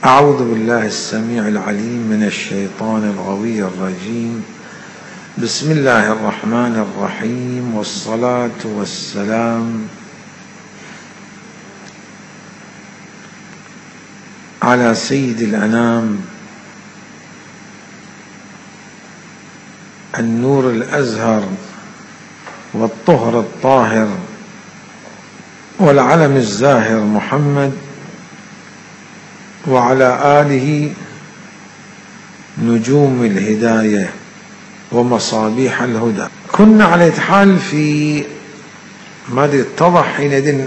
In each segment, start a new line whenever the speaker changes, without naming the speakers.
أعوذ بالله السميع العليم من الشيطان الغوي الرجيم. بسم الله الرحمن الرحيم، والصلاة والسلام على سيد الأنام النور الأزهر والطهر الطاهر والعلم الزاهر محمد، وعلى آله نجوم الهداية ومصابيح الهدى. كنا على حال في ما اتضح حينئذ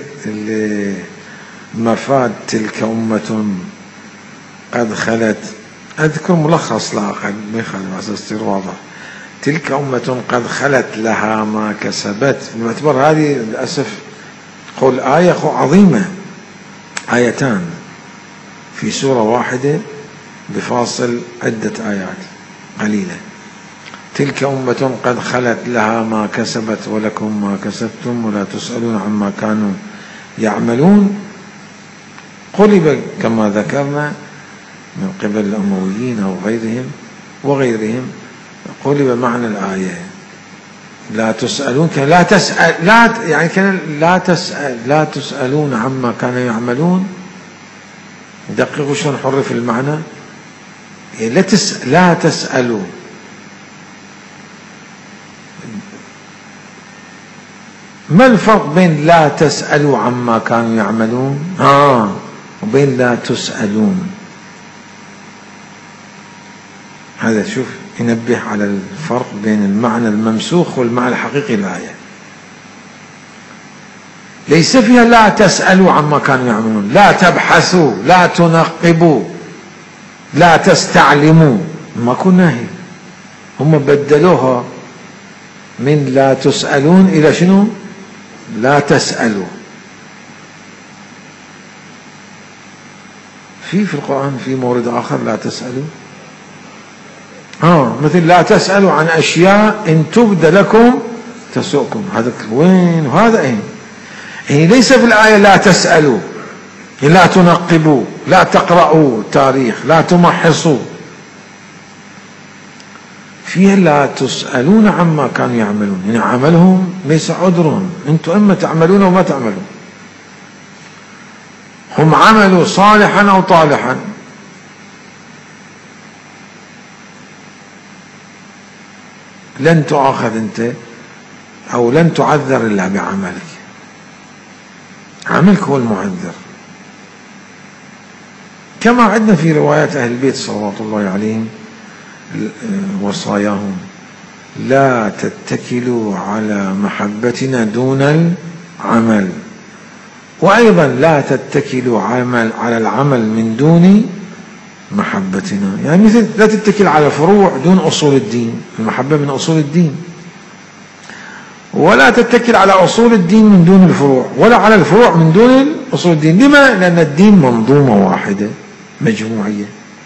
مفاد تلك أمة قد خلت. أذكر ملخص لا أقل ما يخلي أساس واضح. تلك أمة قد خلت لها ما كسبت. باعتبار هذه للأسف قول آية عظيمة، آيتان في سورة واحدة بفاصل عدة آيات قليلة. تلك أمة قد خلت لها ما كسبت ولكم ما كسبتم ولا تسألون عما كانوا يعملون. قلب كما ذكرنا من قبل الأمويين أو غيرهم قلب معنى الآية لا تسألون، لا تسأل، يعني كان لا تسألون عما كانوا يعملون. دققوا شلون حرف المعنى. لا تسألوا، ما الفرق بين لا تسألوا عما كانوا يعملون وبين لا تسألون؟ هذا شوف ينبه على الفرق بين المعنى الممسوخ والمعنى الحقيقي للآية. ليس فيها لا تسألوا عما كانوا يعملون، لا تبحثوا، لا تنقبوا، لا تستعلموا، ما كنا هي. هم بدلوها من لا تسألون إلى شنو؟ لا تسألوا. في القرآن في مورد آخر لا تسألوا، مثل لا تسألوا عن أشياء إن تبد لكم تسؤكم. هذا وين وهذا أين؟ يعني ليس في الآية لا تسألوا، لا تنقبوا، لا تقرأوا تاريخ، لا تمحصوا. فيها لا تسألون عما كانوا يعملون، يعني عملهم ليس عذرهم، أنتم إما تعملون وما تعملون. هم عملوا صالحا أو طالحا، لن تؤاخذ أنت أو لن تعذر إلا بعملك. عملك هو المعذر. كما عندنا في روايات أهل البيت صلوات الله عليهم وصاياهم: لا تتكلوا على محبتنا دون العمل، وأيضا لا تتكلوا على العمل من دون محبتنا. يعني مثل لا تتكل على فروع دون أصول الدين، المحبة من أصول الدين، ولا تتكل على أصول الدين من دون الفروع، ولا على الفروع من دون أصول الدين. لما؟ لأن الدين منظومة واحدة مجموعية.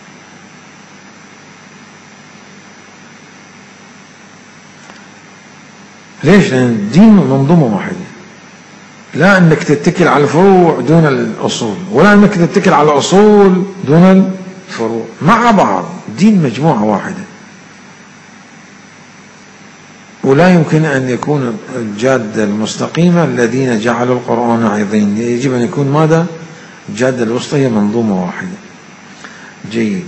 ليش؟ لأن الدين منظومة واحدة، لا أنك تتكل على الفروع دون الأصول، ولا أنك تتكل على الأصول دون الفروع، مع بعض دين مجموعة واحدة. ولا يمكن أن يكون الجادة المستقيمة الذين جعلوا القرآن عظيم. يجب أن يكون ماذا؟ الجادة الوسطى هي منظومة واحدة. جيد،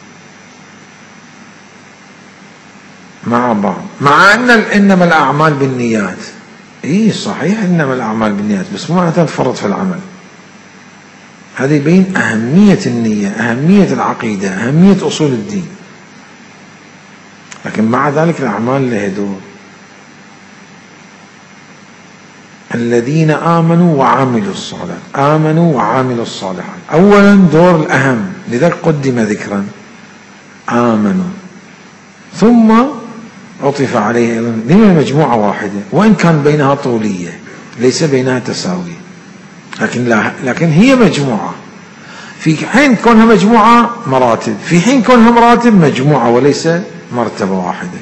مع بعض، مع أن إنما الأعمال بالنيات. صحيح إنما الأعمال بالنيات، بس ما تنفرط في العمل. هذا يبين أهمية النية، أهمية العقيدة، أهمية أصول الدين. لكن مع ذلك الأعمال لها دور. الذين آمنوا وعملوا الصالحات، آمنوا وعملوا الصالحات، أولا دور الأهم، لذلك قدم ذكرا آمنوا، ثم عطف عليه أيضا. لما مجموعة واحدة، وإن كان بينها طولية ليس بينها تساوي، لكن هي مجموعة. في حين كونها مجموعة مراتب، في حين كونها مراتب مجموعة وليس مرتبة واحدة.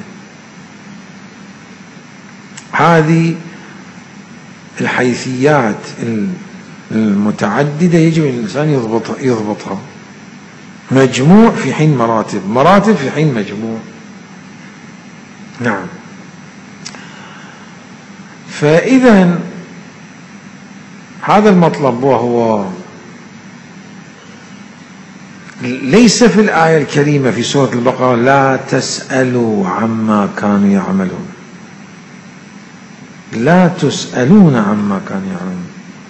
هذه الحيثيات المتعددة يجب الإنسان يضبطها. مجموع في حين مراتب، مراتب في حين مجموع. نعم. فإذا هذا المطلب، وهو ليس في الآية الكريمة في سورة البقرة لا تسألوا عما كانوا يعملون، لا تسألون عما كانوا يعملون.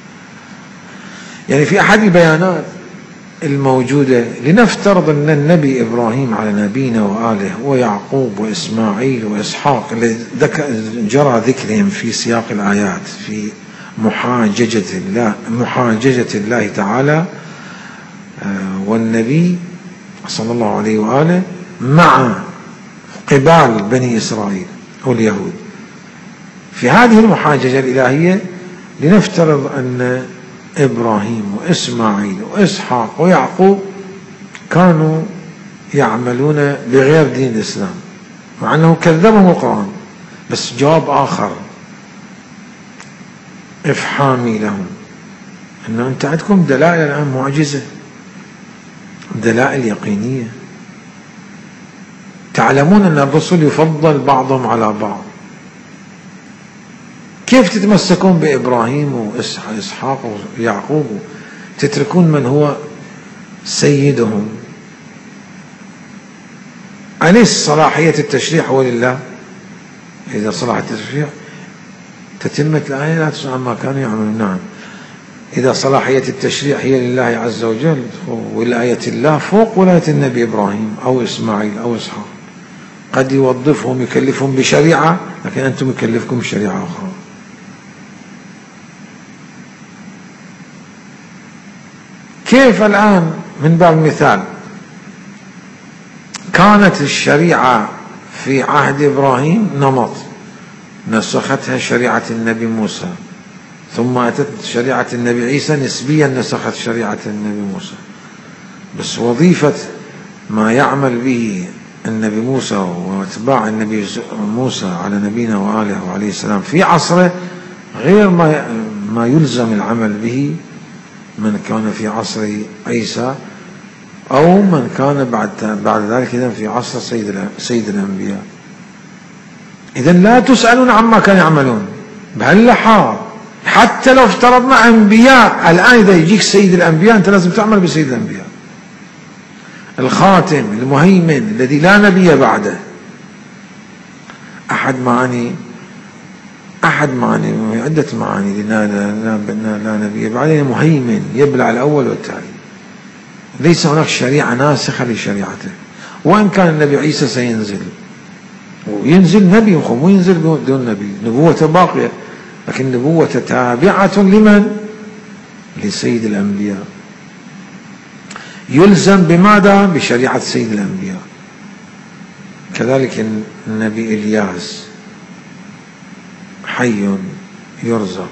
يعني في أحد البيانات الموجودة، لنفترض أن النبي إبراهيم على نبينا وآله ويعقوب وإسماعيل وإسحاق اللي جرى ذكرهم في سياق الآيات في محاججة الله تعالى والنبي صلى الله عليه وآله مع قبال بني إسرائيل واليهود. في هذه المحاججة الإلهية لنفترض أن إبراهيم وإسماعيل وإسحاق ويعقوب كانوا يعملون بغير دين الإسلام، مع أنه كذبهم القرآن، بس جواب آخر إفحامي لهم، أنه أنت عندكم دلائل الآن معجزة، دلائل يقينية، تعلمون أن الرسل يفضل بعضهم على بعض، كيف تتمسكون بإبراهيم وإسحاق ويعقوب تتركون من هو سيدهم؟ أليس صلاحية التشريع هو لله؟ إذا صلاحية التشريع تتمة الآية لا تسأل عما كانوا يعملون. نعم، إذا صلاحية التشريع هي لله عز وجل، ولاية الله فوق ولاية النبي إبراهيم أو إسماعيل أو إسحاق. قد يوظفهم يكلفهم بشريعة، لكن أنتم يكلفكم بشريعة أخرى. كيف الآن من باب المثال كانت الشريعة في عهد إبراهيم نمط، نسختها شريعة النبي موسى، ثم أتت شريعة النبي عيسى نسبيا نسخت شريعة النبي موسى، بس وظيفة ما يعمل به النبي موسى واتباع النبي موسى على نبينا وآله وعليه السلام في عصره غير ما يلزم العمل به من كان في عصر عيسى أو من كان بعد ذلك إذن في عصر سيد الأنبياء. إذن لا تسألون عما كانوا يعملون بهاللحاظ. حتى لو افترضنا أنبياء الآن، إذا يجيك سيد الأنبياء أنت لازم تعمل بسيد الأنبياء، الخاتم المهيمن الذي لا نبي بعده. أحد معاني عدة معاني لا نبي بعده، مهيمن يبلع الأول والتالي، ليس هناك شريعة ناسخة لشريعته. وإن كان النبي عيسى سينزل وينزل نبي وينزل دون نبي، نبوة باقية، لكن نبوة تابعة لمن؟ لسيد الأنبياء، يلزم بماذا؟ بشريعة سيد الأنبياء. كذلك النبي إلياس حي يرزق،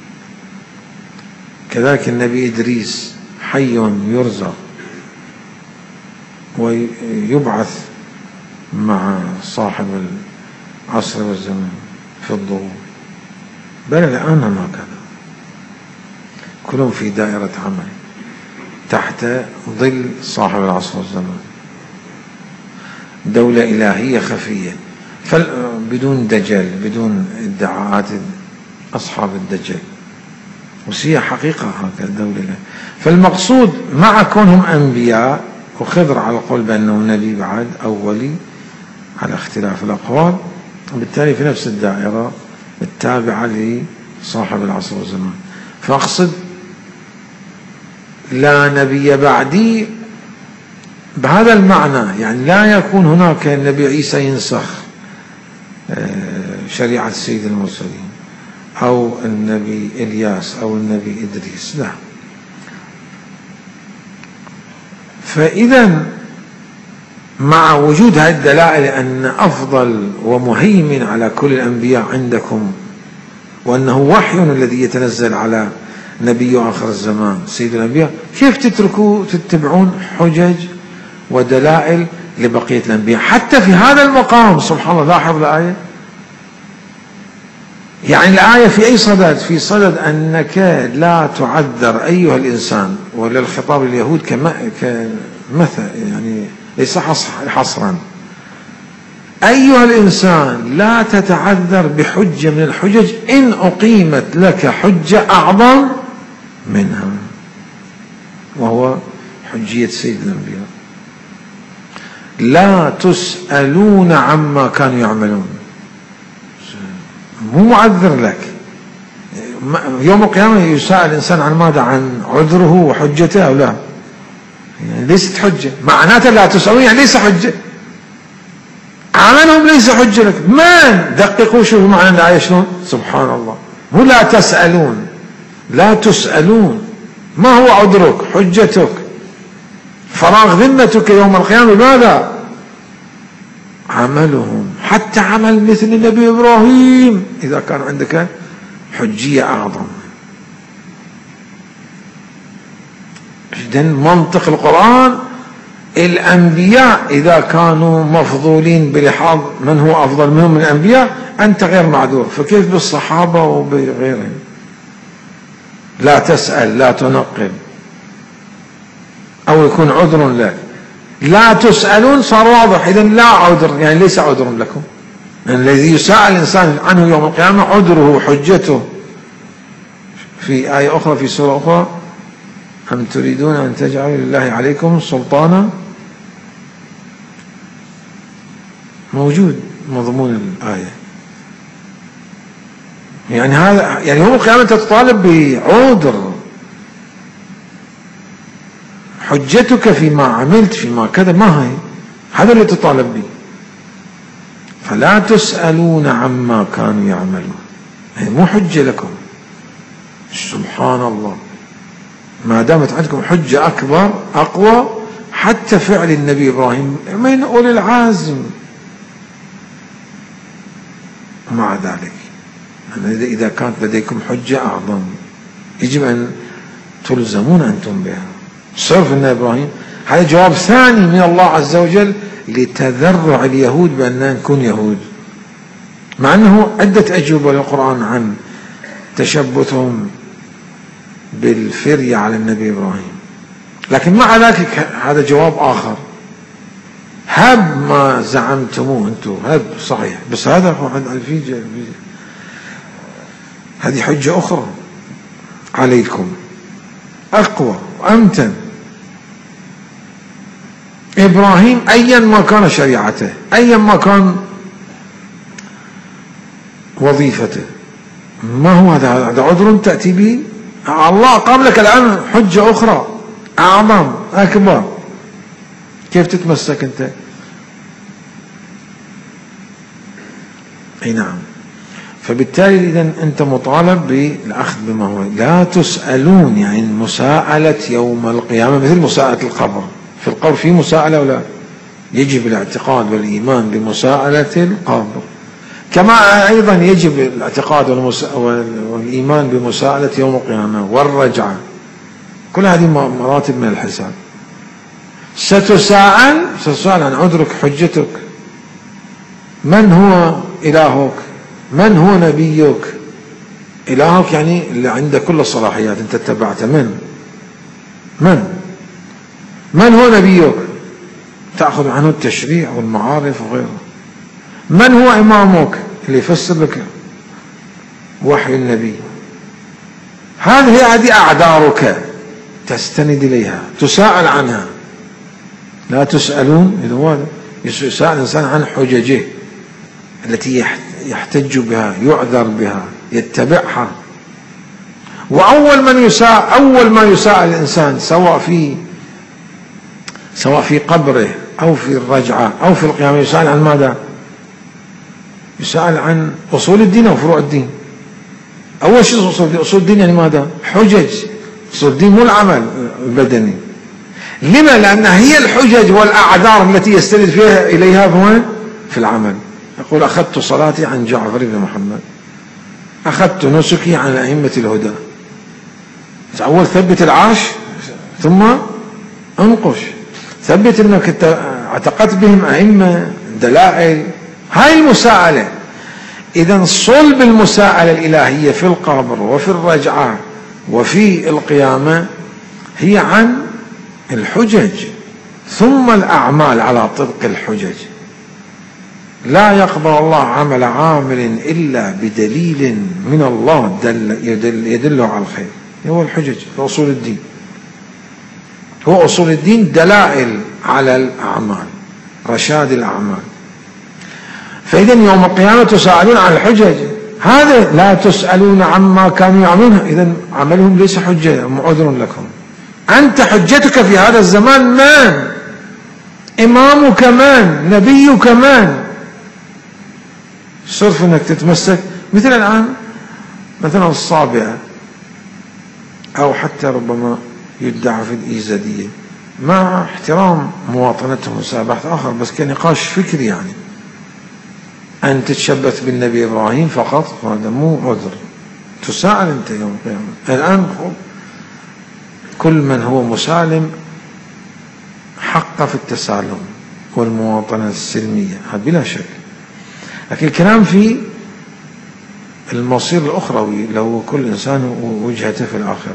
كذلك النبي إدريس حي يرزق ويبعث مع صاحب العصر والزمان في الظهور. بل الآن هكذا كلهم في دائرة عمل تحت ظل صاحب العصر والزمان، دولة إلهية خفية بدون دجل، بدون ادعاءات أصحاب الدجل، وهي حقيقة هكذا الدولة. فالمقصود مع كونهم أنبياء، وخضر على القول بأنه نبي بعد أو ولي على اختلاف الأقوال، وبالتالي في نفس الدائرة التابعة لصاحب العصر والزمان. فأقصد لا نبي بعدي بهذا المعنى، يعني لا يكون هناك النبي عيسى ينسخ شريعة سيد المرسلين أو النبي إلياس أو النبي إدريس، لا. فإذا مع وجود هذه الدلائل أن أفضل ومهيمن على كل الأنبياء عندكم، وأنه وحي الذي يتنزل على نبي آخر الزمان سيد الأنبياء، كيف تتبعون حجج ودلائل لبقية الأنبياء حتى في هذا المقام؟ سبحان الله، لاحظ الآية، يعني الآية في أي صدد؟ في صدد أنك لا تعذر أيها الإنسان، وللخطاب لليهود مثل يعني ليس حصرا. أيها الإنسان لا تتعذر بحجة من الحجج إن أقيمت لك حجة أعظم منها، وهو حجية سيد الأنبياء. لا تسألون عما كانوا يعملون، مو معذر لك. يوم القيامة يسأل الإنسان عن ماذا؟ عن عذره وحجته أو لا؟ يعني ليست حجة، معناته لا تسألون يعني ليس حجة، عملهم ليس حجة لك. من دققوا شوفوا معنى الآية شلون، سبحان الله. مو لا تسألون، لا تسألون. ما هو عذرك؟ حجتك، فراغ ذمتك يوم القيامة. ماذا؟ عملهم. حتى عمل مثل النبي إبراهيم إذا كان عندك حجية أعظم. إذن منطق القرآن الأنبياء إذا كانوا مفضولين بلحاظ من هو أفضل منهم من الأنبياء أنت غير معذور، فكيف بالصحابة وبغيرهم؟ لا تسأل، لا تنقب، أو يكون عذر لك. لا تسألون صار واضح، إذن لا عذر يعني ليس عذر لكم. الذي يسأل الإنسان عنه يوم القيامة عذره وحجته. في آية أخرى في سورة أخرى: أم تريدون أن تجعلوا لله عليكم سلطانا. موجود مضمون الآية. يعني هذا يعني يوم القيامة تطالب بعذر، حجتك فيما عملت فيما كذا ما هي، هذا اللي تطالب به. فلا تسألون عما كانوا يعملون، هي مو حجة لكم. سبحان الله، ما دامت عندكم حجة أكبر أقوى. حتى فعل النبي إبراهيم من أولي العزم، مع ذلك إذا كانت لديكم حجة أعظم يجب أن تلزمون أنتم بها. صرف النبي إبراهيم هذا جواب ثاني من الله عز وجل لتذرع اليهود بأننا نكون يهود، مع أنه عدة أجوبة للقرآن عن تشبثهم بالفرية على النبي إبراهيم، لكن مع ذلك هذا جواب آخر. هب ما زعمتموه أنتم، هب صحيح، بس هذا هو هذه حجة أخرى عليكم أقوى وأمتن. إبراهيم أيا ما كان شريعته، أيا ما كان وظيفته، ما هو هذا عذر تأتي به؟ الله قام لك الآن حجة أخرى أعظم أكبر، كيف تتمسك أنت؟ أي نعم. فبالتالي إذن أنت مطالب بالأخذ بما هو. لا تسألون يعني مساءلة يوم القيامة مثل مساءلة القبر. في القبر في مساءلة ولا؟ يجب الاعتقاد والإيمان بمساءلة القبر، كما أيضا يجب الاعتقاد والإيمان بمساءلة يوم القيامة والرجعة. كل هذه مراتب من الحساب. ستسأل عن عذرك، حجتك، من هو إلهك، من هو نبيك. إلهك يعني اللي عنده كل الصلاحيات، أنت اتبعت من هو نبيك، تأخذ عنه التشريع والمعارف وغيره. من هو إمامك اللي يفسر لك وحي النبي. هذه أعذارك تستند إليها، تساءل عنها. لا تسألون إذا هو يسأل الإنسان عن حججه التي يحتج بها، يعذر بها، يتبعها. وأول ما يساءل الإنسان سواء في قبره أو في الرجعة أو في القيامة يسأل عن ماذا؟ يسأل عن أصول الدين أو فروع الدين. أول شيء أصول الدين يعني ماذا؟ حجج. أصول الدين مو العمل البدني. لما؟ لأنها هي الحجج والأعذار التي يستند فيها إليها في العمل. يقول أخذت صلاتي عن جعفر بن محمد، أخذت نسكي عن أئمة الهدى. أول ثبت العاش ثم انقش، ثبت أنك اعتقدت بهم أئمة، دلائل. هاي المساءلة. إذن صلب المساءلة الإلهية في القبر وفي الرجعة وفي القيامة هي عن الحجج. ثم الأعمال على طبق الحجج. لا يقبل الله عمل عامل إلا بدليل من الله يدله على الخير. هو الحجج، أصول الدين. هو أصول الدين دلائل على الأعمال، رشاد الأعمال. فإذا يوم القيامة تسألون عن الحجج، هذا لا تسألون عما كانوا يعملون. إذا عملهم ليس حجة، عذر لكم. أنت حجتك في هذا الزمان من؟ إمامك من؟ نبيك من؟ صرف أنك تتمسك مثل الآن مثلا الصابئة، أو حتى ربما يدعى في الإيزدية، مع احترام مواطنتهم وسابحة آخر، بس كنقاش فكري يعني، أن تتشبث بالنبي إبراهيم فقط، هذا مو عذر. تساءل أنت يوم القيامة. الآن كل من هو مسالم حق في التسالم والمواطنة السلمية، هذا بلا شك. لكن الكلام في المصير الأخروي، لو كل إنسان وجهته في الآخرة.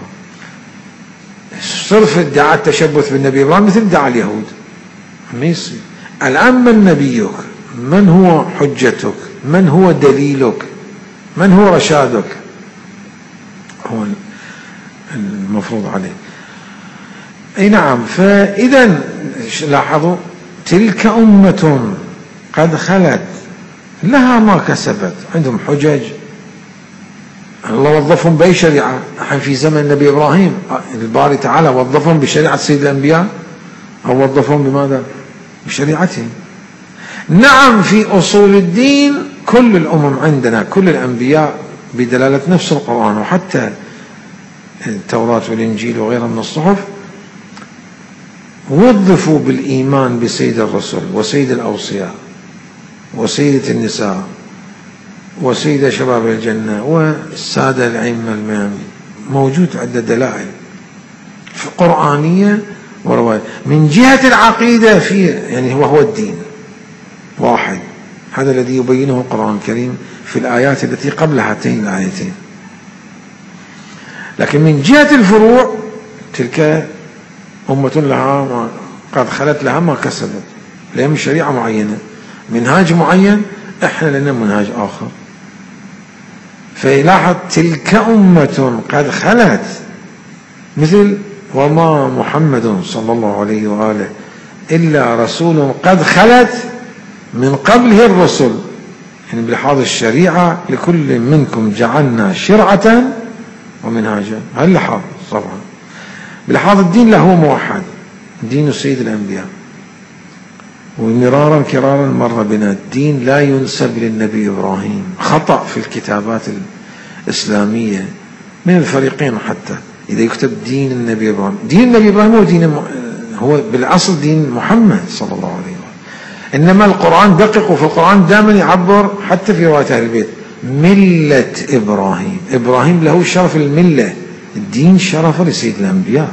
صرف ادعاء التشبث بالنبي إبراهيم مثل ادعاء اليهود، ما يصير. الآن من نبيك؟ من هو حجتك؟ من هو دليلك؟ من هو رشادك؟ هو المفروض عليه. أي نعم. فإذا لاحظوا، تلك أمة قد خلت لها ما كسبت. عندهم حجج، الله وظفهم بأي شريعة. نحن في زمن النبي إبراهيم الباري تعالى وظفهم بشريعة سيد الأنبياء، أو وظفهم بماذا؟ بشريعتهم. نعم، في أصول الدين كل الأمم عندنا، كل الأنبياء بدلالة نفس القرآن، وحتى التوراة والإنجيل وغيرها من الصحف، وظفوا بالإيمان بسيد الرسل وسيد الأوصياء وسيدة النساء وسيدة شباب الجنة والسادة الأئمة الميامين. موجود عدة دلائل قرآنية ورواية. من جهة العقيدة في يعني هو الدين واحد، هذا الذي يبينه القرآن الكريم في الآيات التي قبل هاتين الآيتين. لكن من جهة الفروع، تلك أمة لها قد خلت لها ما كسبت، لهم شريعة معينة، منهاج معين، احنا لنا منهاج آخر. فيلاحظ تلك أمة قد خلت، مثل وما محمد صلى الله عليه وآله إلا رسول قد خلت من قبله الرسل، يعني بلحاظ الشريعة لكل منكم جعلنا شرعة ومنهاجا. هاللحاظ طبعا. بلحاظ الدين له موحد، دين سيد الأنبياء. ومرارا كرارا مر بنا، الدين لا ينسب للنبي إبراهيم، خطأ في الكتابات الإسلامية من الفريقين. حتى إذا يكتب دين النبي إبراهيم، دين النبي إبراهيم هو بالأصل دين محمد صلى الله عليه وسلم. إنما القرآن دقق، وفي القرآن دائما يعبر حتى في رواية أهل البيت ملة إبراهيم. إبراهيم له شرف الملة، الدين شرف لسيد الأنبياء.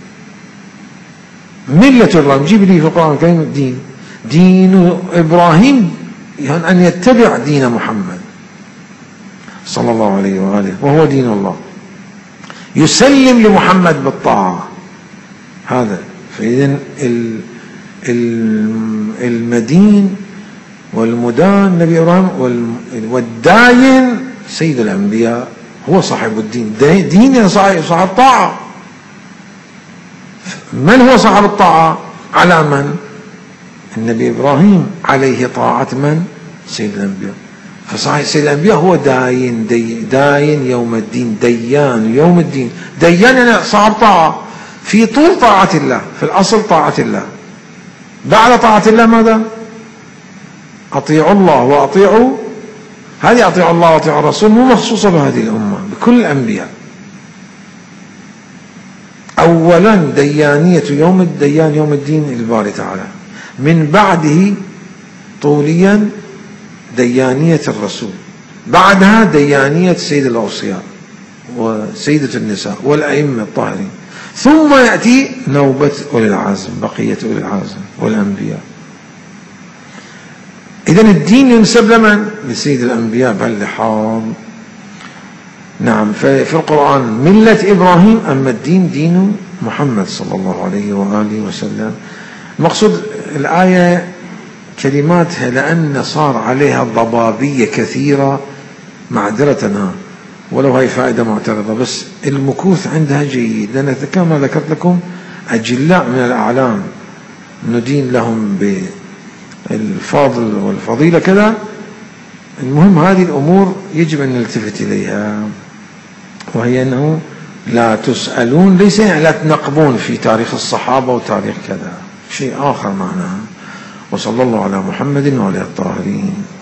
ملة إبراهيم، جيب لي في القرآن الكريم دين إبراهيم، يعني أن يتبع دين محمد صلى الله عليه وآله، وهو دين الله، يسلم لمحمد بالطاعة. هذا. فإذن المدين والمدان نبي إبراهيم، والداين سيد الأنبياء، هو صاحب الدين. دين صاحب طاعة. من هو صاحب الطاعة؟ على من؟ النبي إبراهيم عليه طاعة من؟ سيد الأنبياء. فصحيح سيد الأنبياء هو داين يوم الدين، ديان يوم الدين. ديان يعني صاحب طاعة في طول طاعة الله، في الأصل طاعة الله. بعد طاعة الله ماذا؟ أطيعوا الله وأطيعوا، هذه أطيعوا الله وأطيعوا الرسول مو مخصوصة بهذه الأمة، بكل الأنبياء. أولا ديانية يوم الدين الباري تعالى، من بعده طوليا ديانية الرسول، بعدها ديانية سيد الأوصياء وسيدة النساء والأئمة الطاهرين، ثم يأتي نوبة أولي العزم، بقية أولي العزم والأنبياء. إذن الدين ينسب لمن؟ لسيد الأنبياء بهاللحاظ. نعم. في القرآن ملة إبراهيم، أما الدين دين محمد صلى الله عليه وآله وسلم. المقصود الآية كلماتها لأن صار عليها ضبابية كثيرة معذرة، ولو هي فائدة معترضة، بس المكوث عندها جيد، لأن كما ذكرت لكم أجلاء من الأعلام ندين لهم بالفاضل والفضيلة كذا. المهم هذه الأمور يجب أن نلتفت إليها، وهي أنه لا تسألون ليس يعني لا تنقبون في تاريخ الصحابة وتاريخ كذا، شيء آخر معناها. وصلى الله على محمد وعلى الطاهرين.